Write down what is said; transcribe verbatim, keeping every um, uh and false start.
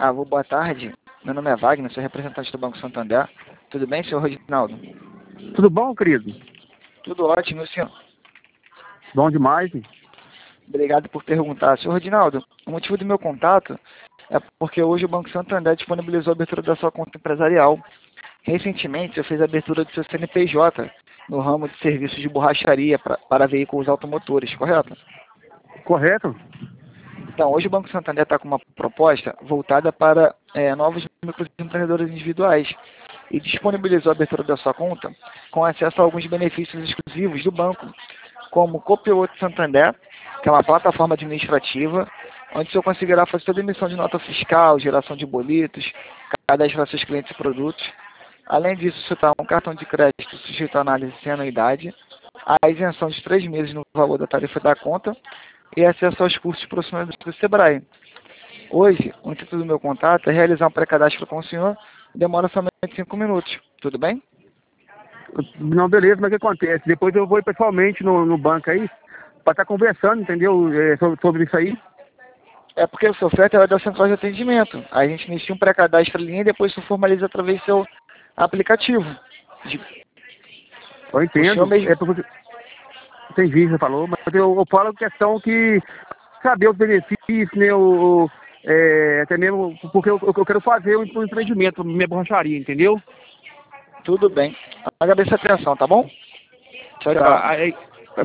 Ah, vou boa tarde. Meu nome é Wagner, sou representante do Banco Santander. Tudo bem, senhor Reginaldo? Tudo bom, querido? Tudo ótimo, e o senhor? Bom demais. Obrigado por perguntar. Senhor Reginaldo, o motivo do meu contato é porque hoje o Banco Santander disponibilizou a abertura da sua conta empresarial. Recentemente, eu fiz a abertura do seu C N P J no ramo de serviços de borracharia pra, para veículos automotores, correto? Correto? Então, hoje o Banco Santander está com uma proposta voltada para é, novos microempreendedores individuais e disponibilizou a abertura da sua conta com acesso a alguns benefícios exclusivos do banco, como o Copiloto Santander, que é uma plataforma administrativa, onde o senhor conseguirá fazer toda a emissão de nota fiscal, geração de boletos, cadastrar seus clientes e produtos. Além disso, o senhor terá um cartão de crédito sujeito à análise sem anuidade, a isenção de três meses no valor da tarifa da conta e acesso aos cursos profissionais do Sebrae. Hoje, o intuito do meu contato é realizar um pré-cadastro com o senhor, demora somente cinco minutos, tudo bem? Não, beleza, mas o que acontece? Depois eu vou ir pessoalmente no, no banco aí, para estar conversando, entendeu? É, sobre, sobre isso aí. É porque a sua oferta é da central de atendimento. A gente inicia um pré-cadastro ali e depois se formaliza através do seu aplicativo. De... Eu O senhor entendo. mesmo... É porque entendi, você falou, mas eu, eu falo questão que saber os benefícios, né? O, é, até mesmo porque eu, eu quero fazer um empreendimento, minha borracharia, entendeu? Tudo bem. Agradeço a atenção, tá bom? Tchau, tchau. Tá, aí,